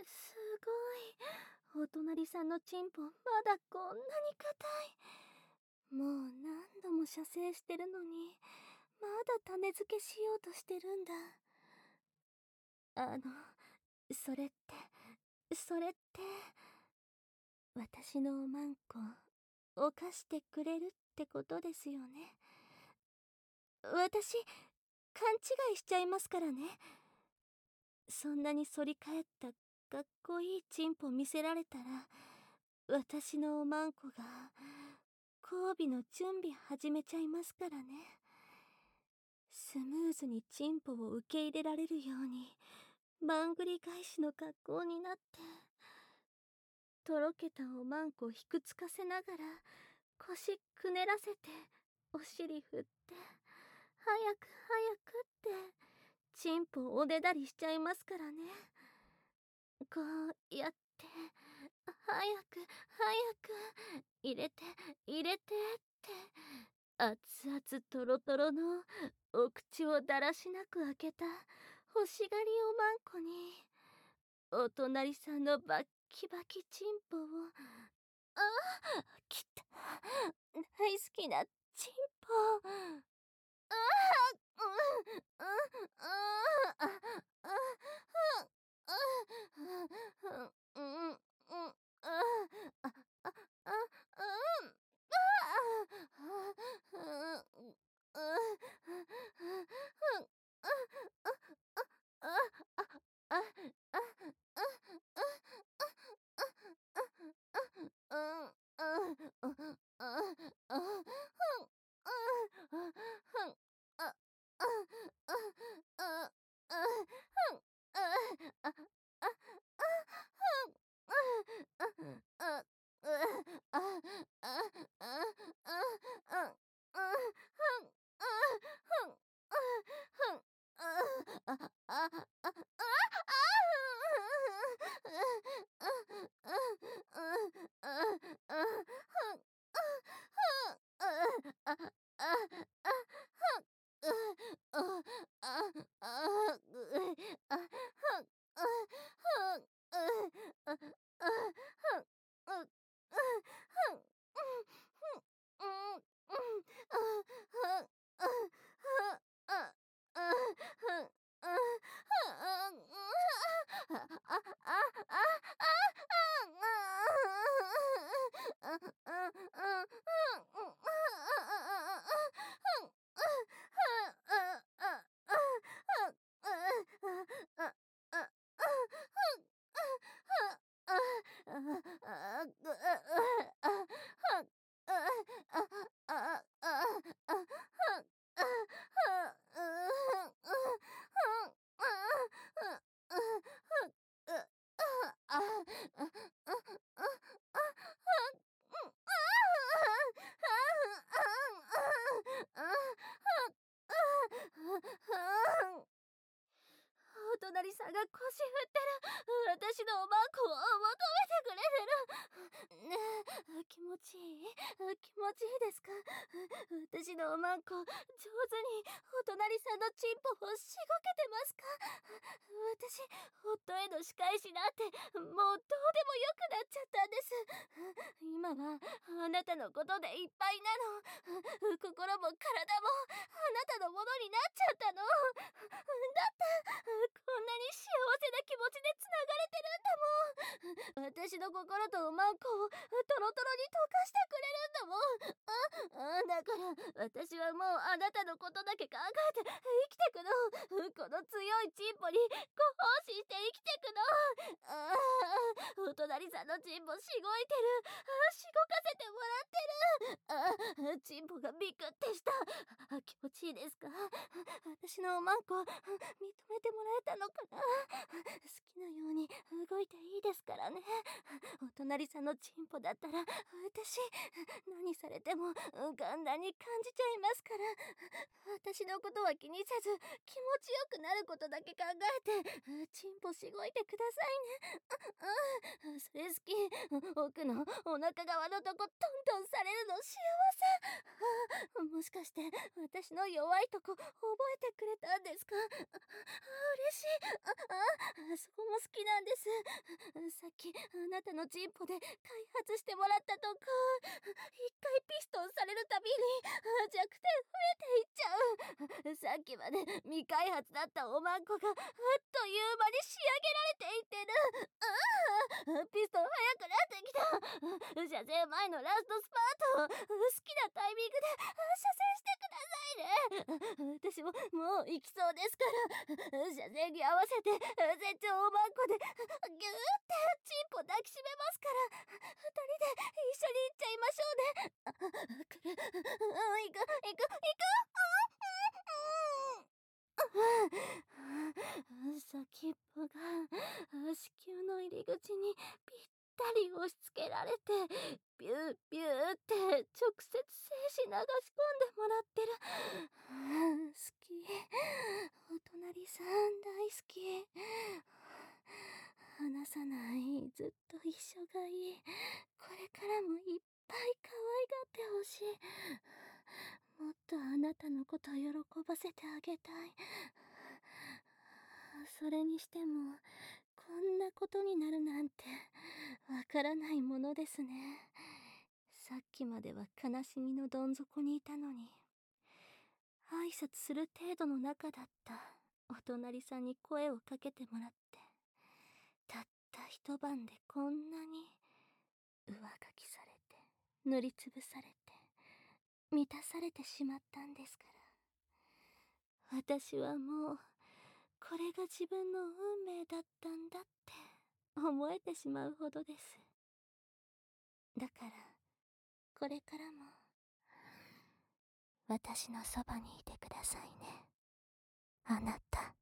すごい。お隣さんのチンポまだこんなに硬い。もう何度も射精してるのにまだ種付けしようとしてるんだ。それって私のおまんこ犯してくれるってことですよね。私勘違いしちゃいますからね。そんなに反り返ったかっこいいチンポ見せられたら、私のおまんこが交尾の準備始めちゃいますからね。スムーズにチンポを受け入れられるようにまんぐり返しの格好になって、とろけたおまんこをひくつかせながら腰くねらせてお尻振って早く早くってチンポをおねだりしちゃいますからね。こうやって早く早く入れて入れてって熱々とろとろのお口をだらしなく開けた欲しがりおまんこにお隣さんのバッキバキチンポをきた大好きなチンポお隣さんが腰振ってる私のおまんこを求めてくれてるねえ、気持ちいい気持ちいいですか？私のおまんこ上手にお隣さんのチンポをしごけてますか？私夫への仕返しなんてもうどうでもよくなっちゃったんです。今はあなたのことでいっぱいなの。心も体もあなたのものになっちゃったの。だってこんなに幸せな気持ちでつながれてるんだもん。私の心とおまんこをトロトロに溶かしてくれるんだもん。だから私はもうあなたのことだけ考えて生きてくの。この強いチンポにご奉仕して生きてくの。お隣さんのチンポしごいてる。しごかせてもらってる。チンポがビクってした。気持ちいいですか？私のおまんこ認めてもらえたのかな？好きなように動いていいですからね。お隣さんのチンポだったら私何されても簡単に感じちゃいますから、私のことは気にせず気持ちよくなることだけ考えてチンポしごいてくださいね。それ好き。奥のお腹側のとこトントンされるの幸せ。もしかして私の弱いとこ覚えてくれたんですか？嬉しい。 あそこも好きなんです。さっきあなたのチンポで開発してもらったとこ、一回ピストンされるたびに弱点増えていっちゃう。さっきまで未開発だったおまんこがあっという間に仕上げられていってる。ピストン速くなってきた。射精前のラストスパート、好きなタイミングで射精してくださいね。私ももう行きそうですから、射精に合わせて絶頂おまんこでギューってチンポ抱きしめますから、二人で一緒に行っちゃいましょうね。来る。行く行く行く。先っぽが子宮の入り口にぴったり押し付けられて、ビュービューって直接精子流し込んでもらってる。好き。お隣さん大好き。離さない。ずっと一緒がいい。これからもいっぱい可愛がってほしい。もっとあなたのこと喜ばせてあげたい。それにしても、こんなことになるなんて、わからないものですね。さっきまでは悲しみのどん底にいたのに、挨拶する程度の仲だったお隣さんに声をかけてもらって、たった一晩でこんなに上書きされて、塗りつぶされて、満たされてしまったんですから。私はもう、これが自分の運命だったんだって思えてしまうほどです。だから、これからも、私のそばにいてくださいね。あなた。